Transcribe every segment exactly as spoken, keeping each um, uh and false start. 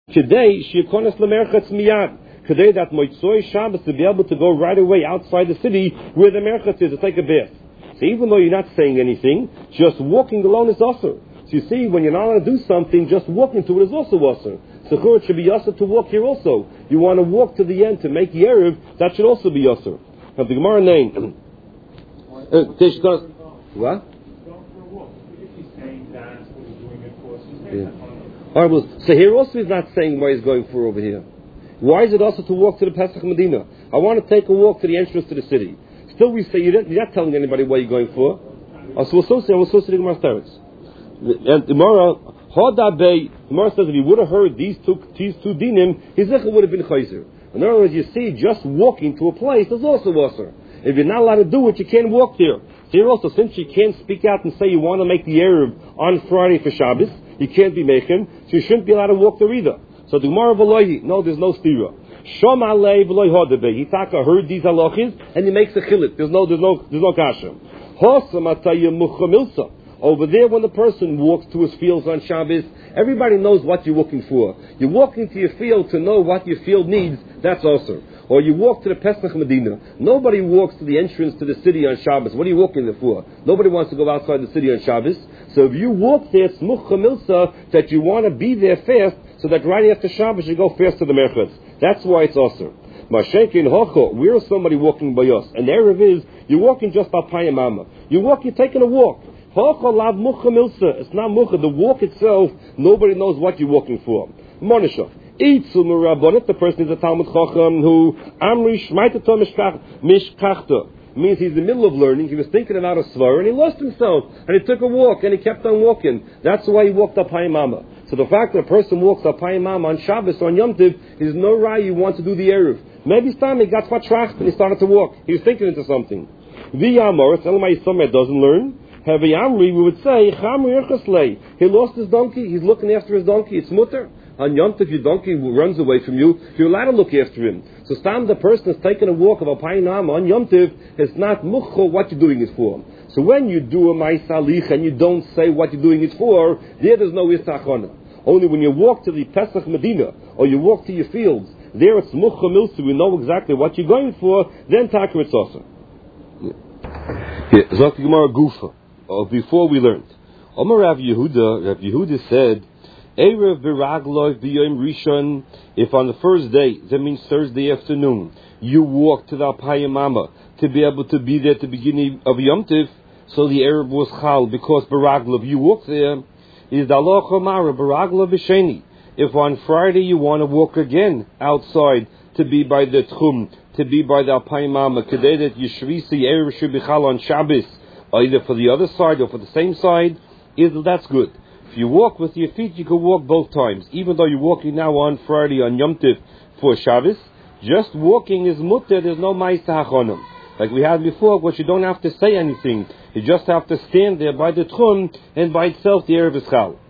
Today, Shikonas Lamerchatz Miyad. Today, that Moitzoy Shabbos to be able to go right away outside the city where the Merchatz is to take a bath. So even though you're not saying anything, just walking alone is also. So you see, when you're not allowed to do something, just walking to it is also also. So it should be also to walk here also. You want to walk to the end to make the Erev, that should also be also. Now the Gemara name. uh, what? Yeah. All right, well, so here also he's not saying why he's going for over here. Why is it also to walk to the Pesach Medina? I want to take a walk to the entrance to the city. Still, we say you're not, you're not telling anybody what you're going for. Uh, so we'll still say, we'll still say the Gemara starts. And Gemara, Hodabei, Gemara says if he would have heard these two these two dinim, his zecher would have been chayzer. In other words, you see, just walking to a place is also wasser. If you're not allowed to do it, you can't walk there. So here also, since you can't speak out and say you want to make the Erev on Friday for Shabbos, you can't be making, so you shouldn't be allowed to walk there either. So the Gemara v'lohi, no, there's no stira. Shom alei v'lohi hodebe. He taka heard these halachis and he makes a chilik. There's no, there's no, there's no kasha. Hosam atayim muchamilsa. Over there, when the person walks to his fields on Shabbos, everybody knows what you're looking for. You're walking to your field to know what your field needs. That's also. Or you walk to the Pesach Medina. Nobody walks to the entrance to the city on Shabbos. What are you walking there for? Nobody wants to go outside the city on Shabbos. So if you walk there, it's mucha milsa, that you want to be there fast, so that right after Shabbos you go fast to the Merchatz. That's why it's also. Mashenkin hocho, we're somebody walking by us. And the Erev is, you're walking just by Payamama. You walk, you're taking a walk. Hocho lav mucha milsa. It's not mucha. The walk itself, nobody knows what you're walking for. Monishov. If the person is a Talmud Chacham who Amri Shmaitato Mishkachta means he's in the middle of learning, he was thinking about a svar and he lost himself and he took a walk and he kept on walking. That's why he walked up Hayamama. So the fact that a person walks up Hayamama on Shabbos or on Yom Tov is no right you want to do the Erev. Maybe it's time he got Fatracht and he started to walk. He was thinking into something. V'yamor, tell him my son doesn't learn. Heavy Amri, we would say, he lost his donkey, he's looking after his donkey, it's mutter. On Yom Tov, your donkey runs away from you, you're allowed to look after him. So stand the person is taking a walk of a Painam on Yom Tov, it's not mucho what you're doing it for. So when you do a Maisalich and you don't say what you're doing it for, there there's no Isachona. Only when you walk to the Pesach Medina, or you walk to your fields, there it's mucho milsu, we know exactly what you're going for, then Taka it's also. Zok Gemara Gufa. Oh, before we learned, Omar Rav Yehuda, Rav Yehuda said, Erev b'raglov b'yom rishon, if on the first day, that means Thursday afternoon, you walk to the Alpayimama to be able to be there at the beginning of Yom Tov, so the Erev was chal, because b'raglov, you walk there, is the Allah Chomara b'raglov b'sheni. If on Friday you want to walk again outside to be by the Tchum, to be by the Alpayimama, kedei that Yishrisi Erev should be chal on Shabbos, either for the other side or for the same side, is that's good. If you walk with your feet, you can walk both times. Even though you're walking now on Friday on Yom Tov for Shabbos, just walking is mutter, there's no ma'isa hachonim. Like we had before, which you don't have to say anything. You just have to stand there by the tchum, and by itself the Erev is chal.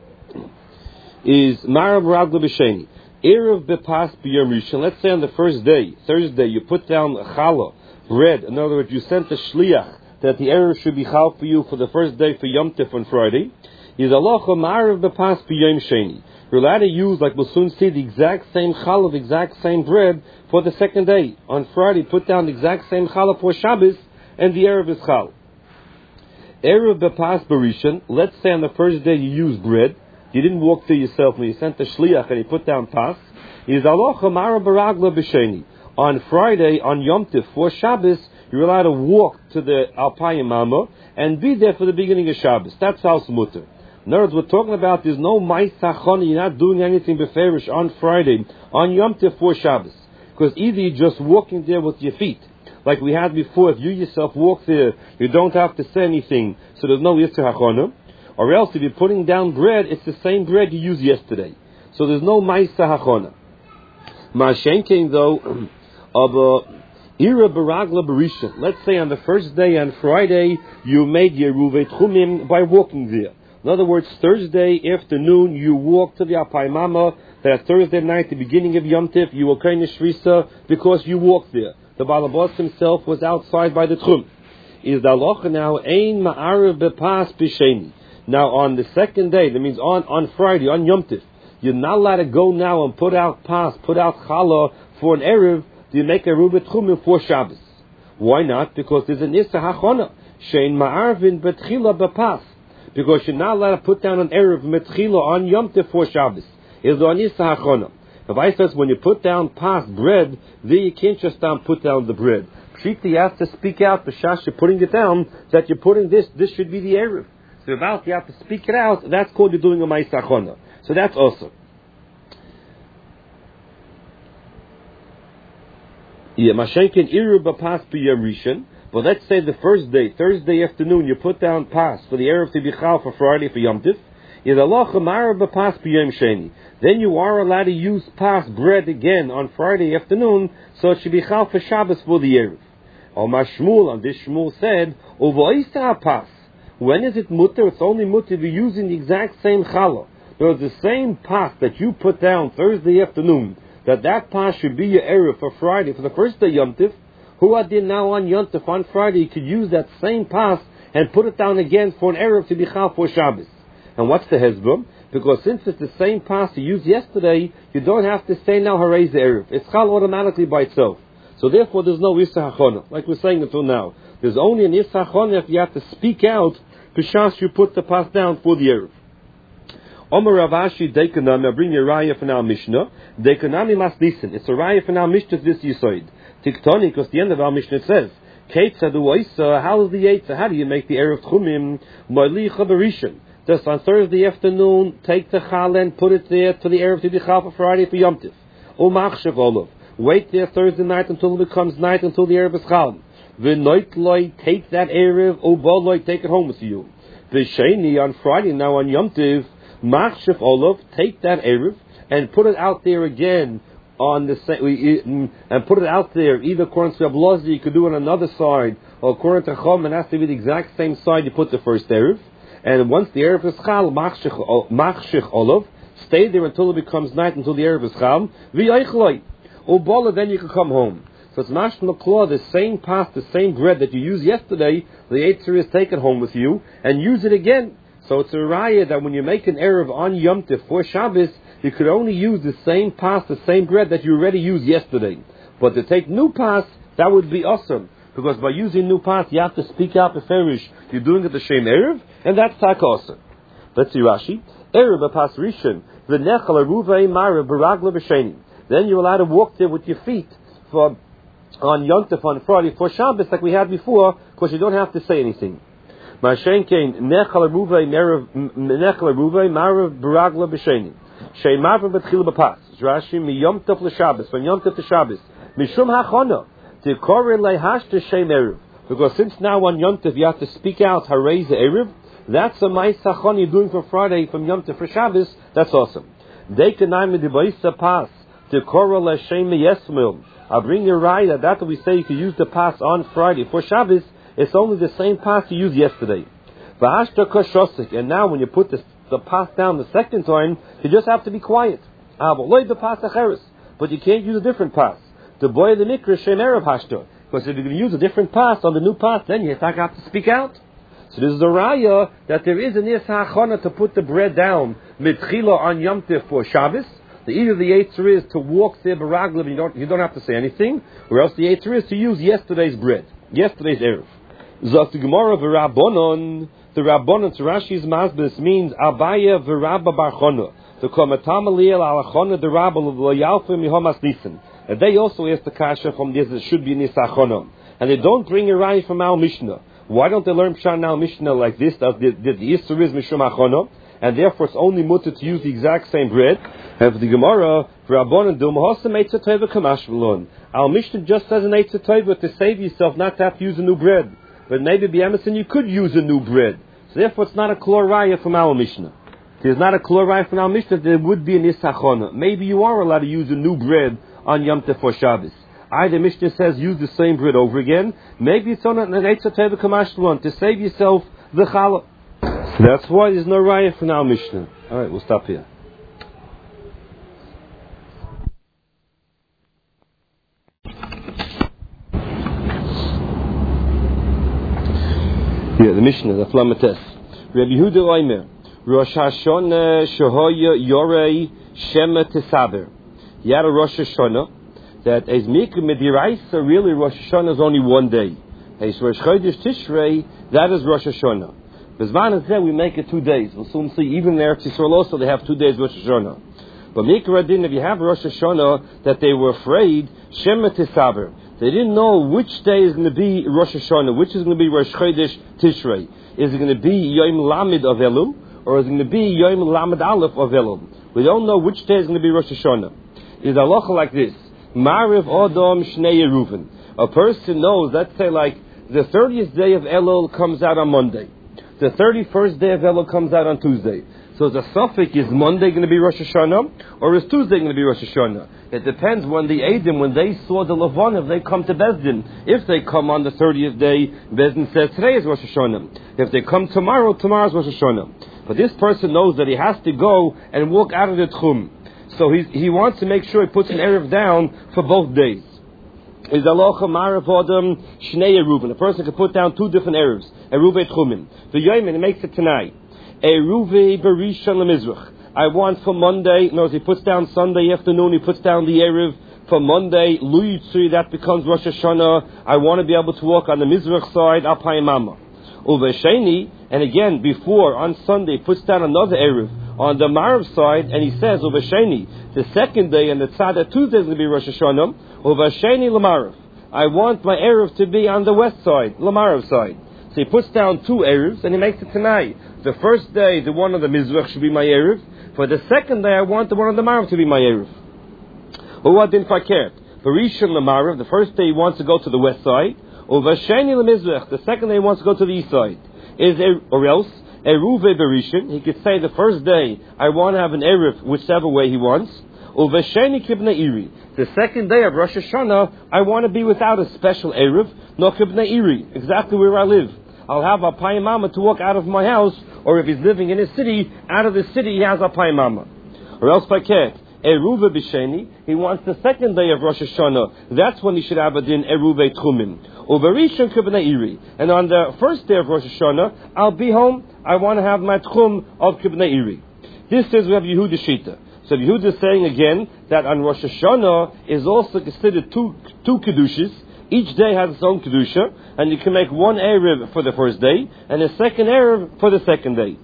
Is Marav Ragla B'Sheni. Erev Bepas B'Yom Rishon. Let's say on the first day, Thursday, you put down challah, bread. In other words, you sent a shliach that the Erev should be chal for you for the first day for Yom Tov on Friday. Is Allah Marav Bepas B'Yom Sheni. You're allowed to use, like we'll soon see, the exact same challah, the exact same bread for the second day. On Friday, put down the exact same challah for Shabbos, and the Erev is chal. Erev Bepas B'Rishon. Let's say on the first day you use bread. You didn't walk to yourself when you sent the shliach and you put down pas. Is Allah Marav Baragla B'Sheni. On Friday, on Yom Tov, for Shabbos, you're allowed to walk to the Alpayimama and be there for the beginning of Shabbos. That's house mutter. In other words, we're talking about there's no ma'isachon, you're not doing anything beferish on Friday, on Yom Tov for Shabbos. Because either you're just walking there with your feet, like we had before, if you yourself walk there, you don't have to say anything, so there's no yisr hachonah. Or else, if you're putting down bread, it's the same bread you used yesterday. So there's no ma'isa hachonah. Ma'ashenkein though, of a ira baragla berisha. Let's say on the first day, on Friday, you made Yeruvet Chumim by walking there. In other words, Thursday afternoon, you walk to the Alpayimama. That Thursday night, the beginning of Yom Tov, you will kind of shrisa because you walked there. The Balabas himself was outside by the Tchum. Is the halacha now ein ma'arav bepas b'sheni. Now on the second day, that means on, on Friday, on Yom Tov, You're not allowed to go now and put out pas, put out challah for an erev. You make a rubet chumim for Shabbos. Why not? Because there's an issa hachona. Shein ma'arvin betchila bepas. Because you're not allowed to put down an erev metchila on Yom Tov for Shabbos. It's an issa hachona. The Vice says when you put down pas bread, then you can't just down put down the bread. Pshita, you have to speak out. B'shash, you're putting it down that you're putting this. This should be the erev. So about you have to speak it out. That's called you're doing a ma'isa hachona. So that's also. Yeah, mashenkin iru b'pas b'yom rishon. But let's say the first day, Thursday afternoon, you put down pas for the erev to be chal for Friday for Yom Tiv. Then you are allowed to use pas bread again on Friday afternoon, so it should be chal for Shabbos for the erev. Or Mashmul, on this Shmuel said, uvoista pas. When is it mutter? It's only mutter to be using the exact same challah. There's the same pas that you put down Thursday afternoon, that that pas should be your erev for Friday, for the first day Yom Tiv. Who are there now on Yom Tov on Friday? You could use that same pas and put it down again for an erev to be chal for Shabbos. And what's the hezbollah? Because since it's the same pas you used yesterday, you don't have to say now harei the erev. It's chal automatically by itself. So therefore, there's no issa hachona, like we're saying until now. There's only an issa hachona if you have to speak out. B'shas you put the pas down for the erev. Omer Rav Ashi Dekanami, I bring you a raya from our Mishnah. Dekanami mas listen. It's a raya from our Mishnah this yisoid. Tiktoni, because the end of our Mishnah says, Keitza du oisa, how is the Yeitza? How do you make the erev tchumim? Mo'li chabarishon. Just on Thursday afternoon, take the chal and put it there to the erev to be chal for Friday for Yom Tiv. Umachshav olav. Wait there Thursday night until it becomes night, until the erev is chal. V'noit loy, take that erev, uboloi, take it home with you. V'sheni, on Friday now on Yom Tiv, machshav olav, take that erev and put it out there again on the same, and put it out there either according to Ablozi, you could do it on another side, or according to Chom, and it has to be the exact same side you put the first erev. And once the erev is chal, machshich olav, stay there until it becomes night, until the erev is chal. V'yaychloi, ubola, then you can come home. So it's mashma klor, the same pas, the same bread that you used yesterday, the Eitzer is take it home with you and use it again. So it's a raya that when you make an erev on Yom Tov for Shabbos, you could only use the same pas, the same bread that you already used yesterday. But to take new pas, that would be awesome. Because by using new pas, you have to speak out beferish. You're doing it the same erev, and that's tak awesome. Let's see Rashi. Erev a pas rishon, v'nechal aruvei marav baragla b'sheni. Then you're allowed to walk there with your feet for on Yom Tov on Friday for Shabbos, like we had before, because you don't have to say anything. Ma'ashenkein nechal aruvei marav baragla b'sheni. Sheimav b'tchil b'pas. Rashi mi Yom Tov l'Shabbos, from Yom Tov to Shabbos. Mishum hachona. Tikore lehashta shem erev. Because since now on Yom Tov you have to speak out harei the erev, that's a ma'is hachona you're doing for Friday from Yom Tov for Shabbos. That's awesome. Dekanai midibayisa pas. Tikore leshem yesmil. I'll bring you right that that we say you can use the pas on Friday for Shabbos. It's only the same pas you used yesterday. V'hashta koshosik. And now when you put the the pas down the second time, you just have to be quiet. But you can't use a different pas. The boy of the mikra shem erev hashta. Because if you're going to use a different pas on the new pas, then you have to speak out. So this is a raya that there is an issa hachana to put the bread down mitchila on Yom Tov for Shabbos. The either the Eitzer is to walk there baraglim, you don't you don't have to say anything, or else the Eitzer is to use yesterday's bread, yesterday's erev. Zot the Gemara v'Rabbanon. The Rabbanon to Rashi's Masbis means Abaya v'Rabba Barchona. The Komatam Aliel Alachona the Rabba Loyalfa Mihomas Nisan. And they also ask the Kasha from this, it should be Nisachonam. And they don't bring a Rai from Al Mishnah. Why don't they learn Pshan Al Mishnah like this? That the, the, the Isser is Mishum Achonam, and therefore it's only mutter to use the exact same bread. And for the Gemara, Rabbanon Dum Hosam Eitzer Tova Kamash V'lon. Al Mishnah just says an Eitzer Tova to save yourself not to have to use a new bread. But maybe be Emerson, you could use a new bread. So therefore it's not a klor raya from our Mishnah. There's not a klor raya from our Mishnah, there would be an isachona. Maybe you are allowed to use a new bread on Yom Tov for Shabbos. Either Mishnah says use the same bread over again. Maybe it's on an Eitzer Tova Kamashluan to save yourself the challah. That's why there's no raya from our Mishnah. Alright, we'll stop here. Yeah, the Mishnah, the Flamates. Rabbi Yehuda Oimer, Rosh Hashanah Shehoya Yorei Shema Tesaber. He had a Rosh Hashanah that as Mikra Midiraisa, really Rosh Hashanah is only one day. As Rosh Chodesh Tishrei, that is Rosh Hashanah. Bizman is there, we make it two days. We'll soon see, even there, Yisrael also, they have two days Rosh Hashanah. But Mikra Din, if you have Rosh Hashanah, that they were afraid, Shema Tesaber. They didn't know which day is going to be Rosh Hashanah, which is going to be Rosh Chodesh Tishrei. Is it going to be Yom Lamed of Elul, or is it going to be Yom Lamed Aleph of Elul? We don't know which day is going to be Rosh Hashanah. Is halacha like this? Mariv Odom Shnei Yeruven. A person knows, let's say like, the thirtieth day of Elul comes out on Monday. The thirty-first day of Elul comes out on Tuesday. So the suffix, is Monday going to be Rosh Hashanah, or is Tuesday going to be Rosh Hashanah? It depends when the Eidim, when they saw the Levon, if they come to Bezdin. If they come on the thirtieth day, Bezdin says today is Rosh Hashanah. If they come tomorrow, tomorrow is Rosh Hashanah. But this person knows that he has to go and walk out of the Tchum. So he he wants to make sure he puts an Erev down for both days. Is alocha marav adam shnei eruven. A person can put down two different erevs. Eruve tchumin. The yoymin, he makes it tonight. Eruve berishon lemizrach. I want for Monday. No, he puts down Sunday afternoon. He puts down the erev for Monday. Luyitzri, that becomes Rosh Hashanah. I want to be able to walk on the mizrach side. Apayimama. Uvesheni, and again before on Sunday, he puts down another erev on the marav side, and he says Uvesheni, the second day and the tzad Tuesday is going to be Rosh Hashanah. Uvasheni Lamarav. I want my Erev to be on the west side, Lamarav side. So he puts down two Erevs and he makes it tonight. The first day, the one on the Mizrach should be my Erev. For the second day, I want the one on the Marav to be my Erev. Uwadin Fakert. Barishon Lamarav, the first day he wants to go to the west side. Uvasheni Lamizrach, the second day he wants to go to the east side. Is er, or else, Eruve Barishon, he could say the first day, I want to have an Erev whichever way he wants. Uvesheni Kibna Iri. The second day of Rosh Hashanah, I want to be without a special Erev, no Kibna Iri, exactly where I live. I'll have a Payimama to walk out of my house, or if he's living in a city, out of the city he has a Payimama. Or else Paket, Eruve Bisheni, he wants the second day of Rosh Hashanah, that's when he should have a din Eruve Tchumin. Uberishon Kibna Iri. And on the first day of Rosh Hashanah, I'll be home, I want to have my Tchum of Kibna Iri. This is we have Yehuda Shita. So Yehuda is saying again that on Rosh Hashanah is also considered two two kedushas. Each day has its own kedusha, and you can make one erev for the first day and a second erev for the second day.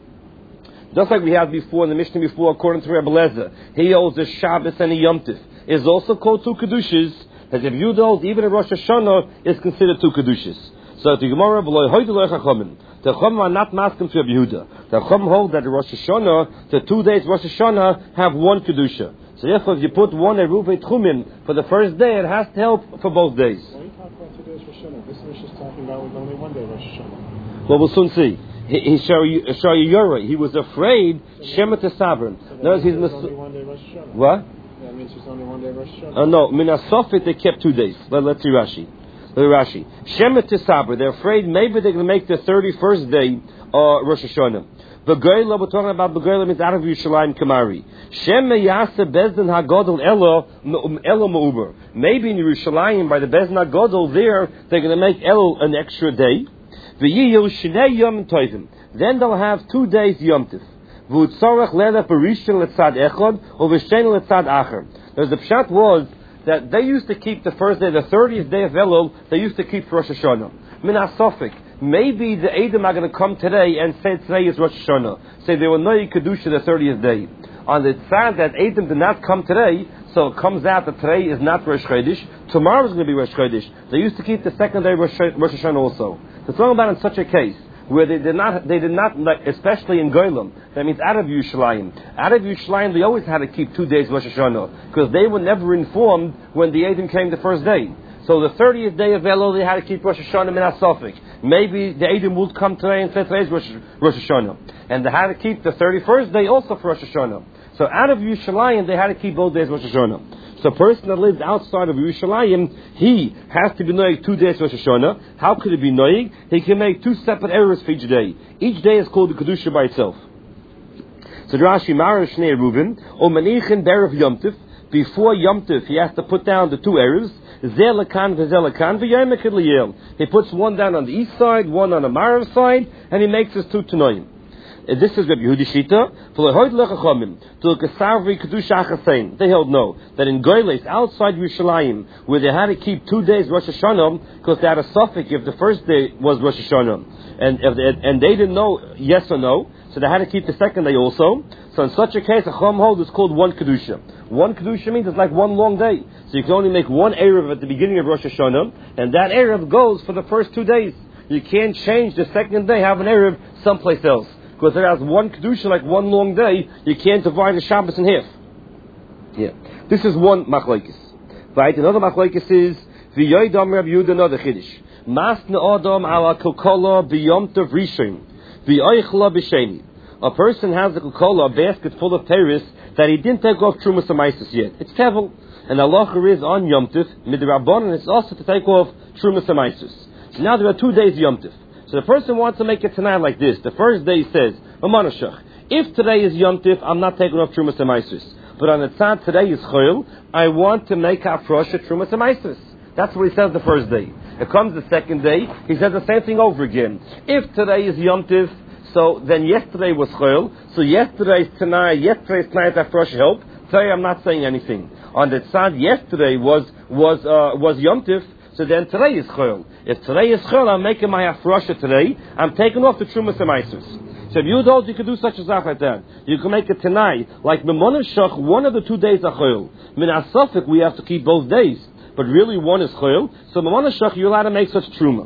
Just like we had before in the Mishnah before, according to Rebbe Lezer, he holds a Shabbos and a Yom Tif. Is also called two kedushas. As if Yehuda holds even a Rosh Hashanah is considered two kedushas. So the Gemara below Hoydel Chachamim. The Chacham are not masking to Yehuda. The Chacham hold that the Rosh Hashanah, the two days Rosh Hashanah, have one kedusha. So therefore, if you put one Eruve Tchumin for the first day, it has to help for both days. Why are you talking about two days Rosh Hashanah? This Mishnah is talking about with only one day Rosh Hashanah. Well, we'll soon see. He, he show you, show you Yoreh. He was afraid Shema Tesabrim. So No, he's mis- mis- only one day Rosh Hashanah. What? That means it's only one day Rosh Hashanah. Uh, no, Minasofit they kept two days. Let, let's see Rashi. Let Rashi. Shema Tesabr. They're afraid maybe they're going to make the thirty-first day uh, Rosh Hashanah. Begoyla, we're talking about Begoyla means out of Yerushalayim Kamari. Shema Yasa Bezdin Hagodol Elo Elo Mauber. Maybe in Yerushalayim by the Bezdin Hagodol there they're going to make El an extra day. V'yiyu Shnei Yom Tovim. Then they'll have two days Yom Tiv. V'utzorach Leda Perishon Letzad Echad or V'shen Letzad Acher. There's the pshat was that they used to keep the first day, the thirtieth day of Elul, they used to keep Rosh Hashanah. Min HaSofik. Maybe the Edom are going to come today and say today is Rosh Hashanah. Say they will know Kedusha the thirtieth day. On the side that Edom did not come today, so it comes out that today is not Rosh Chodesh. Tomorrow is going to be Rosh Chodesh. They used to keep the second day Rosh Hashanah also. So talking about in such a case where they did not, they did not, like, especially in Goylam, that means out of Yerushalayim. Out of Yerushalayim, they always had to keep two days Rosh Hashanah because they were never informed when the Edom came the first day. So the thirtieth day of Elul, they had to keep Rosh Hashanah min HaSofik. Maybe the Edom would come today and say today's Rosh, Rosh Hashanah. And they had to keep the thirty-first day also for Rosh Hashanah. So out of Yerushalayim, they had to keep both days Rosh Hashanah. So a person that lives outside of Yerushalayim, he has to be noig two days Rosh Hashanah. How could it be noig? He can make two separate errors for each day. Each day is called the Kedusha by itself. So Rashi Marav Shnei Reuben, or Manichin Berev Yom Tif, before Yom Tif, he has to put down the two errors. Zelakan v'zelakan v'yaymek liyel. He puts one down on the east side, one on the Marav side, and he makes his two tanoim. this is Rabbi Yehudi Shita. They held no, that in Goyles, outside Yerushalayim, where they had to keep two days Rosh Hashanah, because they had a suffix if the first day was Rosh Hashanah, and if they, and they didn't know yes or no, so they had to keep the second day also. So in such a case, a Chum hold is called one Kedusha. One Kedusha means it's like one long day. So you can only make one Erev at the beginning of Rosh Hashanah, and that Erev goes for the first two days. You can't change the second day, have an Erev someplace else. Because there has one Kedusha, like one long day, you can't divide the Shabbos in half. Yeah. This is one Machlokes. Right? Another Machlokes is, V'yoydam Rabbi Yehuda, another Chiddush. Masna Adam ala Kokola b'yom tov rishon, v'yoichla b'sheni. A person has a Kokola, a basket full of Paris, that he didn't take off Trumas Amaisis yet. It's Tevel. And Allah is on Yom Tov, Midrabanan, it's also to take off Trumas Amaisis. So now there are two days Yom Tov. So the person wants to make it tonight like this. The first day says, Mamanashach, if today is Yom Tov, I'm not taking off Trumas Amaisis. But on the tzad, today is Chol, I want to make Hafrosh at Trumas Amaisis. That's what he says the first day. It comes the second day, he says the same thing over again. If today is Yom Tov, so then yesterday was Chol, so yesterday's tonight, yesterday's tonight Hafrosh help. Today I'm not saying anything. On the tzad, yesterday was was uh, was Yom Tov, so then today is Chol. If today is Chol, I'm making my Hafrosha today, I'm taking off the Trumas Amaisus. So if you told you could do such a zach like that, you can make it tonight, like Memon Shach, one of the two days are Chol. Min Asafik, we have to keep both days, but really one is Chol, so Memon Shach, you're allowed to make such Truma.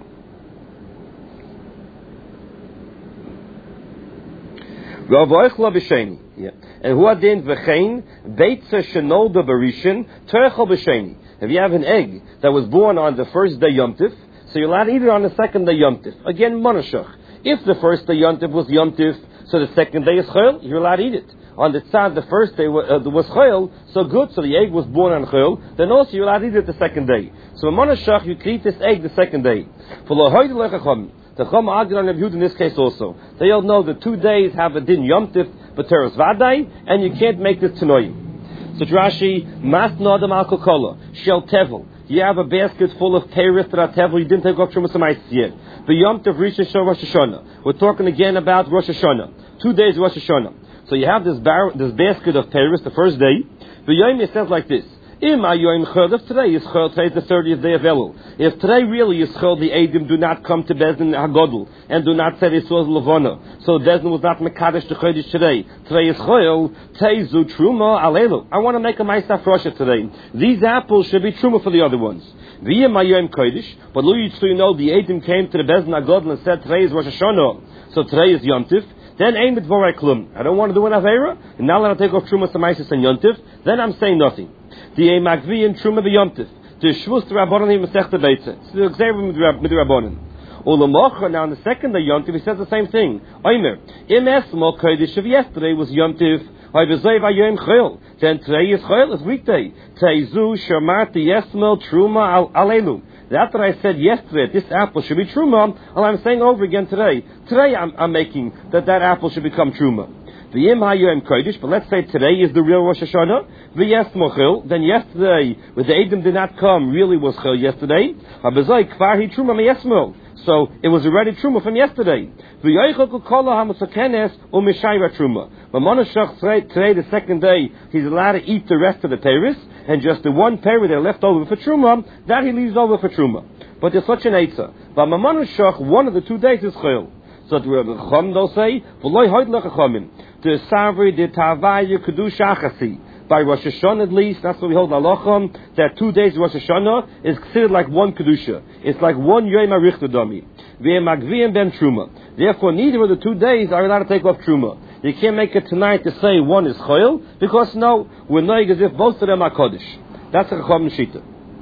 Yeah. And who adin v'chein beitza shenolda berishin terechol b'sheni. If you have an egg that was born on the first day Yom Tif, so you're allowed to eat it on the second day Yom Tif. Again, Monashach. If the first day Yom Tif was Yom Tif, so the second day is Chol, you're allowed to eat it. On the tzad, the first day was, uh, was Chol, so good, so the egg was born on Chol, then also you're allowed to eat it the second day. So in Monashach, you can eat this egg the second day. For Lahoyd Lechachom, the Chom argued on Rabbi Yehuda in this case also. They all know the two days have a din Yom Tif, B'teros Vadai, and you can't make this Tanoim. So Rashi, Mas Nodam Al Kokola, Shel Tevel. You have a basket full of Teres that are Tevel, you didn't take off Trumas Amaisis yet. The Yom Tif Rishon Shel Rosh Hashanah. We're talking again about Rosh Hashanah. Two days Rosh Hashanah. So you have this bar- this basket of Teres the first day. The Yom it says like this. If today is Chol, today is the thirtieth day of Elul. If today really is Chol, the Eidim do not come to Bezdin Hagodl and do not say this was Levana. So Bezdin was not Mekadesh to Chodesh today. Today is Chol, Teizu Truma Alelu. I want to make a Ma'aseh Frosha today. These apples should be Truma for the other ones. V'yem Mayom Kodesh, but Lu Yitzru, you know, the Eidim came to the Bezdin Hagodl and said today is Rosh Hashanah. So today is Yom Tif. Then Ein B'dvorei Klum. I don't want to do an Aveira, and now let I take off Trumas Amaisis and Yom Tif. Then I'm saying nothing. The Magvi and Truma b'Yomtiv. The Shvus Rabbanon he Masech the Beitza. It's the Xavier with the Rabbanon. Ulamocha, now on the second day Yomtiv, he says the same thing. Oimer, Im Esmo Kodesh of yesterday was Yomtiv. Oivazay Vayom Chol. Then today is Chol, it's weekday. Teizu Shamati Yesmel Truma Alelu. That's what I said yesterday. This apple should be Truma. And I'm saying over again today. Today I'm, I'm making that that apple should become Truma. V'yim hayom kodesh, but let's say today is the real Rosh Hashanah. V'yes mochil, then yesterday, when the Eidim did not come, really was chil yesterday. Habezai kvar hi truma meyesmil. So it was already truma from yesterday. V'yoichel kukola hamasakenes umishayra truma. But Monashach today, the second day, he's allowed to eat the rest of the teres, and just the one peri that left over for truma, that he leaves over for truma. But there's such an eitzah. But Monashach, one of the two days is chil. So the Chacham they'll say, v'loi hoyd lechachamim. The Savri, the Tavaya, Kedusha Achasi. By Rosh Hashanah at least, that's what we hold Halacham, that two days of Rosh Hashanah is considered like one Kedusha. It's like one Yom HaRichter Dami. V'yem ben Truma. Therefore, neither of the two days are allowed to take off Truma. You can't make it tonight to say one is Chayil, because no, we're knowing as if both of them are Kodesh. That's a Chacham Shita.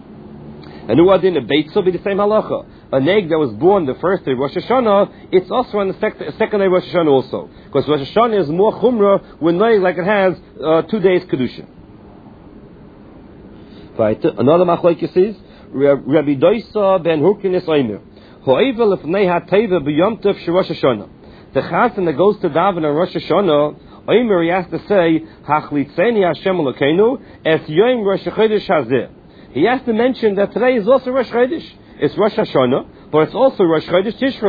And who are in the Beit, so be the same halacha. An egg that was born the first day of Rosh Hashanah, it's also on the sec- second day of Rosh Hashanah also. Because Rosh Hashanah is more chumrah when knowing like it has uh, two days Kedusha. Right. Another machlokes is, Rabbi Doisa ben Hurkinis Omer. Ho'evel lefnei ha'teva b'yom tov she'Rosh Hashanah. The chassan that goes to daven on Rosh Hashanah, Omer, he has to say, Hachlitzeni Hashem Elokeinu, es yom Rosh Chodesh hazeh. He has to mention that today is also Rosh Chodesh. It's Rosh Hashanah, but it's also Rosh Chodesh Tishrei.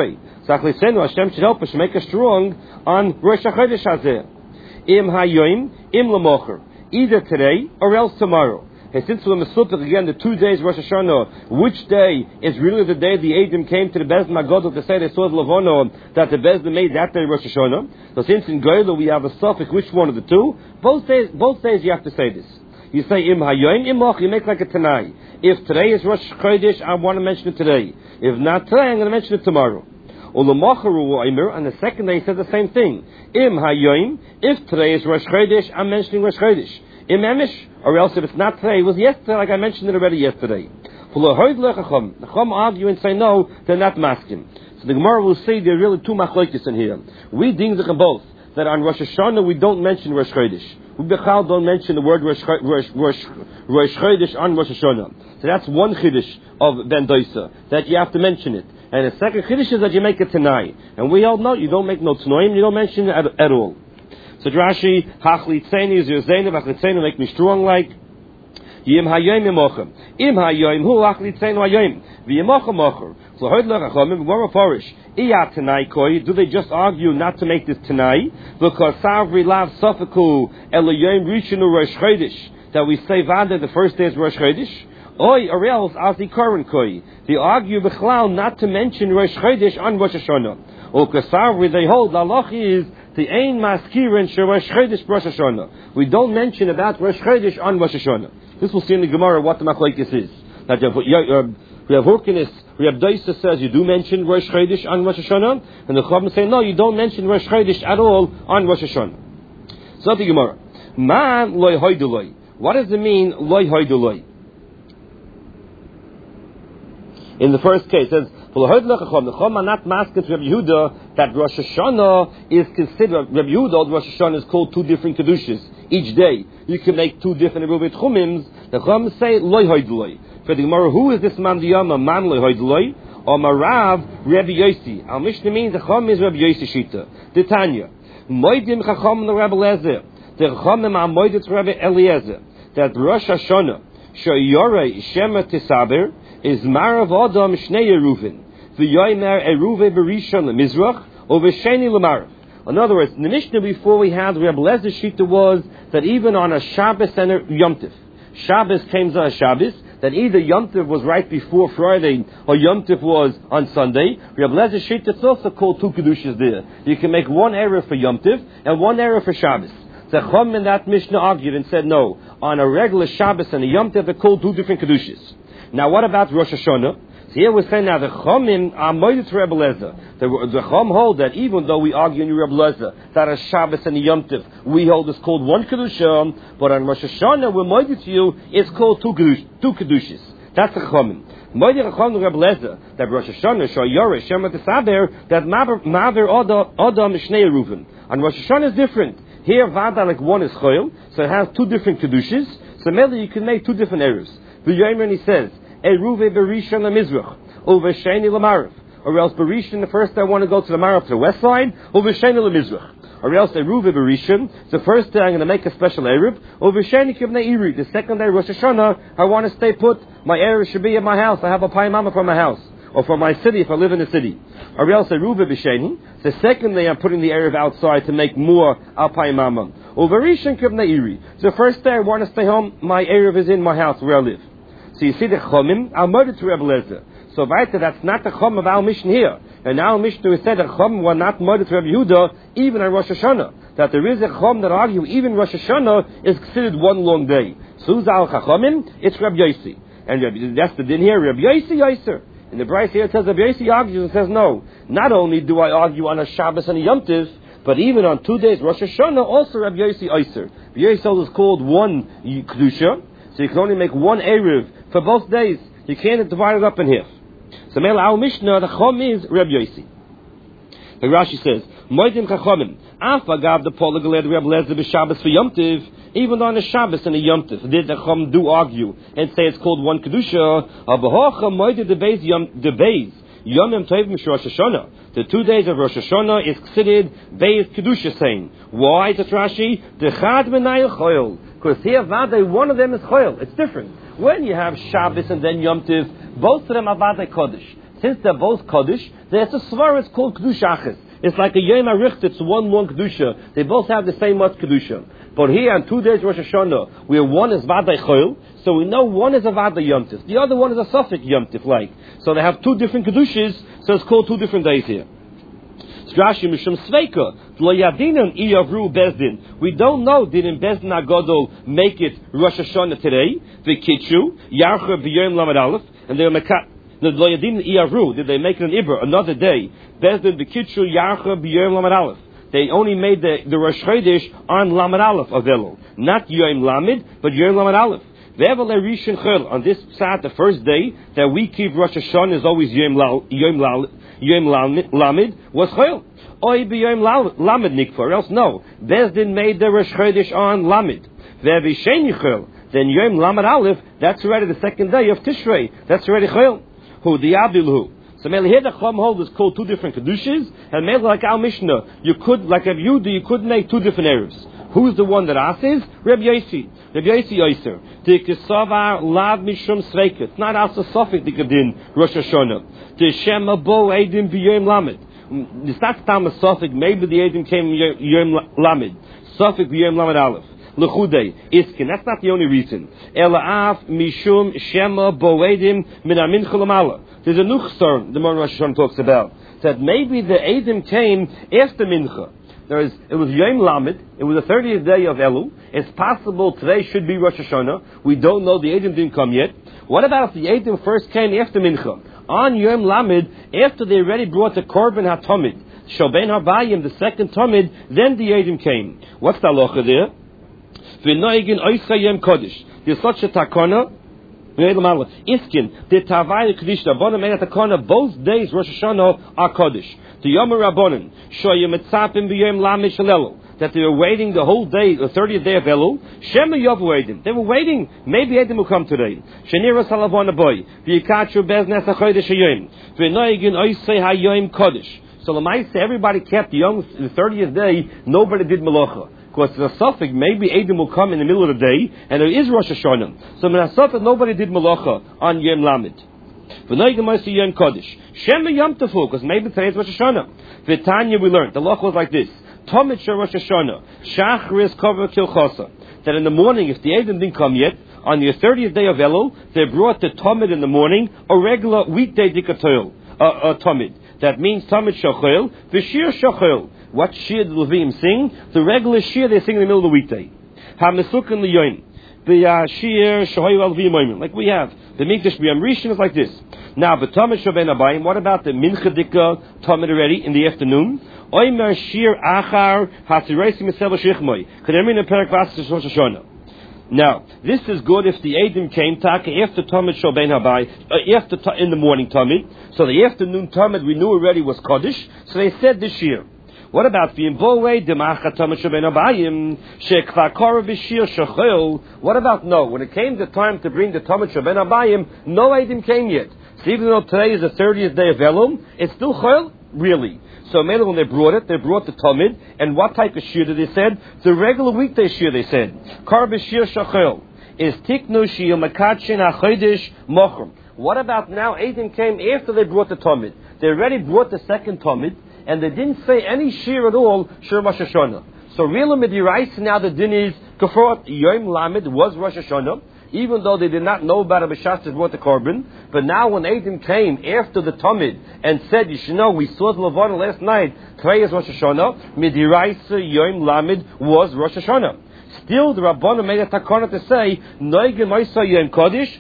Sachlisenu, Hashem should help us to make us strong on Rosh Chodesh Hazeh. Im hayoim, im lamocher. Either today or else tomorrow. And since we're Mesupik again, the two days Rosh Hashanah, which day is really the day the Eidim came to the Bezdin Magodol to say they saw the Lavono, that the Bezdin made that day Rosh Hashanah. So since in Goyla we have a suffix, which one of the two? Both days, both days you have to say this. You say im hayoim, im moch, you make like a Tanai. If today is Rosh Chodesh, I want to mention it today. If not today, I'm going to mention it tomorrow. And the second day he says the same thing. Im hayoim, if today is Rosh Chodesh, I'm mentioning Rosh Chodesh. Im emish, or else if it's not today, it was yesterday, like I mentioned it already yesterday. The Chum argue and say no, they're not masking. So the Gemara will say there are really two machlokes in here. We think them both, that on Rosh Hashanah we don't mention Rosh Chodesh. We bechal don't mention the word Rosh, Rosh, Rosh, Rosh Chodesh on Rosh Hashanah. So that's one chiddush of Ben Doisa, that you have to mention it. And the second chiddush is that you make it tonight. And we all know you don't make no tnoim, you don't mention it at, at all. So Rashi, hachlitzeni is your zainav, hachlitzeni make me strong like yim hayoim yimochem. Im hayoim hu hachlitzeni hayoim. V'yimochem mocher. So heard lechachamim, Gemara Parish. Iyat tonight koi. Do they just argue not to make this tonight? Because savri lav sofiku eloyim rishonu Rosh Chodesh. That we say vada the first day is Rosh Chodesh. Oi, or else azi karan koi. They argue b'chlal not to mention Rosh Chodesh on Rosh Hashanah. Or kasavri they hold lalach is the ein maskirin she Rosh Chodesh Rosh Hashanah. We don't mention about Rosh Chodesh on Rosh Hashanah. This will see in the Gemara what the machlokes is. That we have Hurkinis, we have Doisa says you do mention Rosh Chodesh on Rosh Hashanah, and the Chacham say no, you don't mention Rosh Chodesh at all on Rosh Hashanah. So the Gemara, man loy hoyduloi. What does it mean loy hoyduloi? In the first case, it says, the Chacham are not masking to Rabbi Yehuda that Rosh Hashanah is considered, Rabbi Yehuda, Rosh Hashanah is called two different Kedushas each day. You can make two different Rubit Chumims. The Chacham say, Loi Hoyduloi. For the Gemara, who is this man Diyama, man Loi Hoyduloi? Or Marav, Rabbi Yossi. Our Mishnah means the Chacham is Rabbi Yossi Shita. The Tanya. Moedim Chacham the Rabbi Eliezer. The Chacham are Moedim to Rabbi Eliezer. That Rosh Hashanah, Shoyore Shema Tisaber, is Marav Adam Shnei Eruvin. V'yoymer Eruve Berishon Lemizrach, or V'sheni Lemarav. In other words, in the Mishnah before we had Reb Lezer Shita was that even on a Shabbos and a Yom Tov, Shabbos came on a Shabbos, that either Yom Tov was right before Friday or Yom Tov was on Sunday. Reb Lezer Shita is also called two Kedushas there. You can make one Erev for Yom Tov and one Erev for Shabbos. The Chum in that Mishnah argued and said no, on a regular Shabbos and a Yom Tov they're called two different Kedushas. Now what about Rosh Hashanah? So here we're saying now the Chomim are moeded to Rebbe Lezer. The, the Chom hold that even though we argue in Rebbe Lezer that a Shabbos and a Yom Tov we hold is called one Kedusha, but on Rosh Hashanah we're moeded to you it's called two Kedush, two Kedushas. That's the Chomim. Moeded Chom Rebbe Lezer that Rosh Hashanah Shal Yoreh Shema Tesaber that Maver Adam Shnei Eruvin. On Rosh Hashanah is different. Here Vada like one is Choyel, so it has two different Kedushas. So maybe you can make two different errors. The Yomer he says. Eruve Berishon Lemizrach, over Sheni Lemarav. Or else Berishon, the first day I want to go to the Marav to the west side, over Sheni Lemizrach. Or else Eruve Berishon, the first day I'm going to make a special Eruv, over Sheni Kivnei Iri. The second day, Rosh Hashanah, I want to stay put. My Eruv should be in my house. I have a Pai Mama from my house. Or from my city if I live in the city. Or else Eruve B'Sheni, the second day I'm putting the Eruv outside to make more Al Pai Mama. Over Rishon Kivnei Iri. The first day I want to stay home, my Eruv is in my house where I live. So you see the Chomim are murdered to Rebbe Lezer. So weiter, that's not the Chom of our mission here. And our mission we said that Chom were not murdered to Rebbe Yehuda even on Rosh Hashanah. That there is a Chom that argue even Rosh Hashanah is considered one long day. So who's our Chachomim? It's Rebbe Yossi. And Rebbe, that's the din here, Rebbe Yossi Yoser. In the Bryce here it says Rebbe Yossi argues and says no. Not only do I argue on a Shabbos and a Yom Tov, but even on two days Rosh Hashanah also Rebbe Yossi Yoser. Rebbe Yossi is called one Kedusha. So you can only make one Erev for both days. You can't divide it up in half. So Mela our Mishnah, the Chom is Reb Yossi. The Rashi says, Moedim Chachomim, Af agav the Polagaled Reb Lezer b'Shabbos for Yom Tov, even on a Shabbos and a Yom Tov, did the Chom do argue and say it's called one Kedusha, Abahocha Moedim the Beis Yom the Beis Yom Yom Tov Mish Rosh Hashanah. The two days of Rosh Hashanah is considered Beis Kedusha saying. Why is it Rashi? The Chad Menayel Choyel. Because here, Vadei, one of them is Choyel. It's different. When you have Shabbos and then Yom Tov, both of them are Vadei Kodesh. since they're both Kaddish, there's a Svar, it's called Kedusha Achis. It's like a Yom HaRicht, it's one long Kedusha. They both have the same much Kedusha. But here on two days Rosh Hashanah, where one is Vadai Chol, so we know one is a Vadai Yom Tif, the other one is a Safek Yom Tif, like. So they have two different Kedushas, so it's called two different days here. Rashi Mishum Sveika, Lo Yadinan Iyavru Bezdin. We don't know, did in Bezdin Agadol make it Rosh Hashanah today? The Kitchu, Yarcha B'Yom Lamed Aleph, and they were Mekat. The Lo Yadinan Iyavru, did they make it an Ibra, another day? Bezdin B'Kitchu, Yarcha B'Yom Lamed Aleph. They only made the, the Rosh Chodesh on Lamed Aleph of Elul. Not Yom Lamed, but Yom Lamed Aleph. On this Psat, the first day that we keep Rosh Hashanah is always Yom Lamed was Chol. Oy b'Yom Lamed Nikfa, or else no. Bezdin made the Rosh Chodesh on Lamed. Ve'v'sheni Chol. Then Yom Lamed Aleph, that's already the second day of Tishrei. That's already Chol. Who the Abdul So Mele here the Chum hold is called two different Kedushas, and Mele like our Mishnah, you could, like Rav Yehuda, you could make two different Erev. Who's the one that asks? Reb Yosi. Reb Yosi Oyser. The Kesavar Lav Mishum Sveika. It's not also Sofik Dikadin Rosh Hashanah. The Shema Bo Eidim B'Yom Lamed. It's not Tam Sofik. Maybe the Eidim came Yom Lamed. Sofik B'Yom Lamed Aleph. L'chudei Iskin. That's not the only reason. Ela'af Mishum Shema Bo Eidim Min Amin Cholamala. There's a Nuchsar the Morning Rosh Hashanah talks about that maybe the Eidim came after Mincha. There is, it was Yom Lamed. It was the thirtieth day of Elul. It's possible today should be Rosh Hashanah. We don't know. The Eidim didn't come yet. What about if the Eidim first came after Mincha? On Yom Lamed, after they already brought the Korban HaTomid, Shoben HaBayim, the second Tomid, then the Eidim came. What's the halacha there? V'noigin oischa Yom Kodesh. There's such a takana. Iskin, the Tavai Kaddish, Rabbanan made a takana, both days Rosh Hashanah are Kodesh. The Yom Rabbanan, Shoyim Etzapim B'Yom Lamed Shalelu, that they were waiting the whole day, the thirtieth day of Elul. Shema Yavu Eidim, they were waiting. Maybe Eidim will come today. Shenira Salavon Aboy, V'Yikachu Beznes HaChodesh Hayom, V'Noigin Oisei HaYom Kodesh. So Lamaisa, everybody kept the young, the thirtieth day. Nobody did Malacha. Because the Suffolk, maybe Eidim will come in the middle of the day, and there is Rosh Hashanah. So in the Suffolk, nobody did Malacha on Yom Lamed. V'noigim Oisei Yom Kodesh. Shema Yom Tefu, because maybe today is Rosh Hashanah. V'Tanya we learned, the law was like this. Tomid Shel Rosh Hashanah, Shachris Kover Kilchosa. That in the morning, if the Eidim didn't come yet, on the thirtieth day of Elul, they brought the Tomid in the morning, a regular weekday Dikatoil, a uh, uh, Tomid. That means Tomid Shachol, V'Shir Shachol. What Shir the Levim sing? The regular Shir they sing in the middle of the weekday. HaMesukin L'Yoyim. The Shir Shahoy Levim, like we have. The Mikdash B'Yam Rishon is like this. Now, but Tomid Shoben Abayim, what about the Mincha Dika Tomid already in the afternoon? Oymer Shir Achar Hasireisi Mesel Shechmoy. Kademin and Perak Vasas Rosh Hashanah. Now, this is good if the Eidim came Taka after Tomid Shoben Abayim, uh, after in the morning Tomid. So the afternoon Tomid we knew already was Kodesh. So they said this year. What about the Imbowe Demacha Tomid Shoben Abayim Shekva Korah V'Shir Shachol? What about no? When it came the time to bring the Tomid Shoben Abayim, no Eidim came yet. So even though today is the thirtieth day of Elul, it's still Chol, really. So maybe when they brought it, they brought the Tomid, and what type of Shir did they said? The regular weekday Shir they said. Korah V'Shir Shachol is Tiknu Shir Makachin HaChodesh Mochum. What about now? Eidim came after they brought the Tomid. They already brought the second Tomid, and they didn't say any Shir at all, Shir Rosh Hashanah. So really, Midirais now the din is Kafrot Yom Lamed was Rosh Hashanah, even though they did not know about it, B'Shas brought the Korban. But now when Eidim came after the Tomid and said, you should know, we saw the Levana last night, today is Rosh Hashanah, Midirais Yom Lamed was Rosh Hashanah. Still, the Rabbanan made a takana to say, Noigim Oisei Yom Kodesh,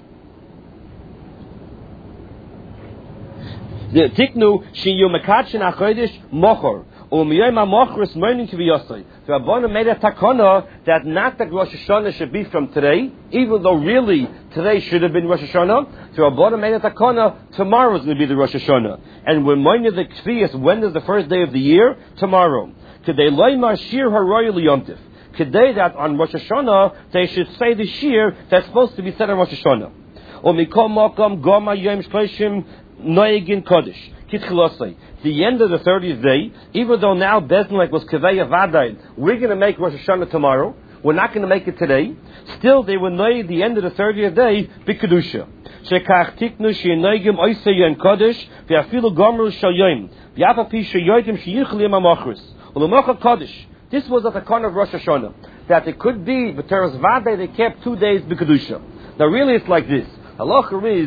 the Tiknu Shiyu Makachin HaChodesh Mochor. Umiyayim HaMochris Moinin Kiviyosai. The Rabbanan made a takana that not that Rosh Hashanah should be from today, even though really today should have been Rosh Hashanah. The Rabbanan made a takana tomorrow is going to be the Rosh Hashanah. And when Moinin the Kviyas, when is the first day of the year? Tomorrow. Kedei Loimar Shir HaRoy L'Yomtiv. Kedei that on Rosh Hashanah they should say the Shir that's supposed to be said on Rosh Hashanah. Umikom Mokom Goma Yom Shloshim Noegin Kodesh. Kitchilosai. The end of the thirtieth day, even though now Bezdin like was Kaveya Vadayin, we're going to make Rosh Hashanah tomorrow. we're not going to make it today. Still, they will know the end of the thirtieth day, B'Kedusha. Shekach tiknu she'noigim oisei kodesh v'afilu gomer shal yom v'apapi she'yodim she'yichlim amachris u'lemocha kodesh. This was at the corner of Rosh Hashanah, that it could be b'teres vade they kept two days B'Kedusha. Now, really, it's like this. Halacha is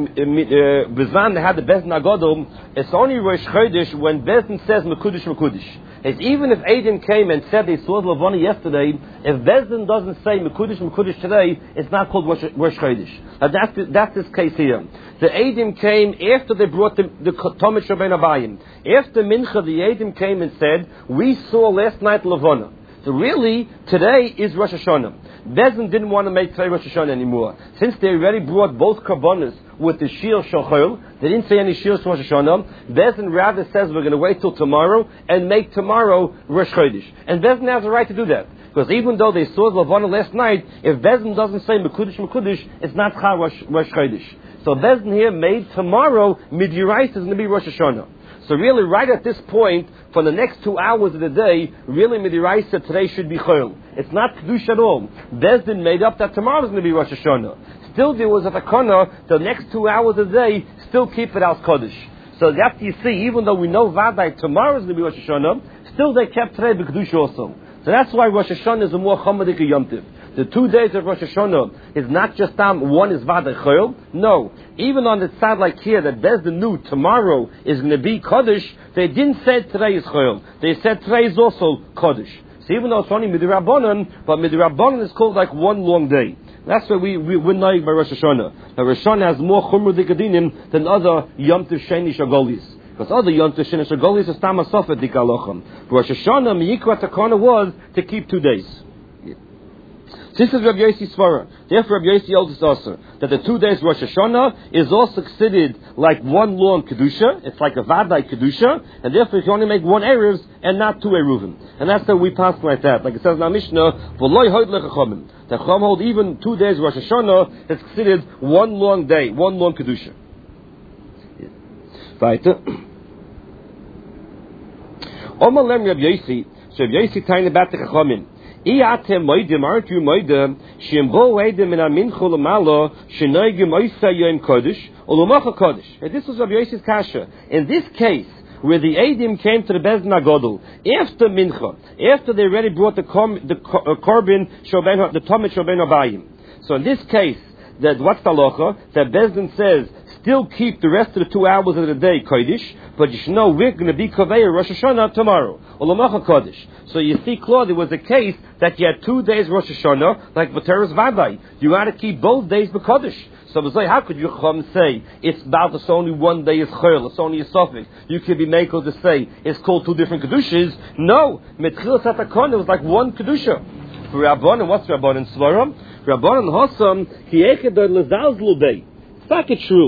Bezman they had the Bezdin Agadol. It's only Rosh Chodesh when Bezdin says Mekudesh Mekudesh. It's even if Eidim came and said they saw the Levani yesterday, if Bezdin doesn't say Mekudesh Mekudesh today, it's not called Rosh, Rosh Chodesh. Now that's the, that's this case here. The Eidim came after they brought the the Tomit Shabbein Abayim. After Mincha, the Eidim came and said, we saw last night Levana. So really, today is Rosh Hashanah. Bezdin didn't want to make today Rosh Hashanah anymore. Since they already brought both Karbonos with the Shir Shachol, they didn't say any Shir Rosh Hashanah. Bezdin rather says we're going to wait till tomorrow and make tomorrow Rosh Chodesh. And Bezdin has a right to do that. Because even though they saw Levana last night, if Bezdin doesn't say Mekudesh Mekudesh, it's not Chal Rosh, Rosh Chodesh. So Bezdin here made tomorrow, Midirais is going to be Rosh Hashanah. So really, right at this point, for the next two hours of the day, really Midiraisa today should be Chol. It's not Kedush at all. Bezdin made up that tomorrow is going to be Rosh Hashanah. Still there was a takana, the next two hours of the day, still keep it as Kodesh. So after you see, even though we know Vadai tomorrow is going to be Rosh Hashanah, still they kept today B'Kedush also. So that's why Rosh Hashanah is a more Chomadik Yom Tiv. The two days of Rosh Hashanah is not just um, one is Vadai Chol. No. Even on the side like here, that Bezdin knew tomorrow is going to be Kodesh, they didn't say today is Chol. They said today is also Kodesh. So even though it's only Midirabbanan, but Midirabbanan is called like one long day. That's why we, we, we're knowing by Rosh Hashanah. Now Rosh Hashanah has more Chumra Dikadinim than other Yom Tov Sheni Shagolis. Because other Yom Tov Sheni Shagolis is Tama Sofet Dikalochem. Rosh Hashanah, Miyikwa Takana was to keep two days. This is Rabbi Yossi Svara. Therefore, Rabbi Yossi holds us also that the two days Rosh Hashanah is also considered like one long Kedusha. It's like a Vadai Kedusha. And therefore, you can only make one Erev and not two Eruvim. And that's how we pass like that. Like it says in our Mishnah, V'loi hoid lechachomim. The Chacham hold even two days Rosh Hashanah is considered one long day, one long Kedusha. Weiter. Omalem Rabbi Yossi. So Rabbi Yossi tiny about the Chachamim. Iatem moidim, aren't you moidim? Shembo edim in a mincha lemalo shenoigim oisa yom kodesh ulumacha kodesh. And this was Rabbi Yossi's kasha. In this case, where the edim came to the Bezdin Agadol after mincha, after they already brought the kom, the uh, korban shoben, the tomit shoben abayim. So in this case, that what's the halacha? That Bezdin says still keep the rest of the two hours of the day kodesh, but you should know we're going to be Kaveh Rosh Hashanah tomorrow. Olamacha Kodesh. So you see, Claude, there was a case that you had two days Rosh Hashanah, like Vateras Vadai. You got to keep both days B'Kodesh. So it's like, how could you come say it's about it's only one day is Chol, it's only a Sophic? You could be made to say it's called two different Kedushas. No, Metchil Satakon, it was like one Kedusha. For Rabbanan, what's Rabbanan Svaram? Rabbanan Hossam, Ki Echedar Lezalzlu Day. It's not true.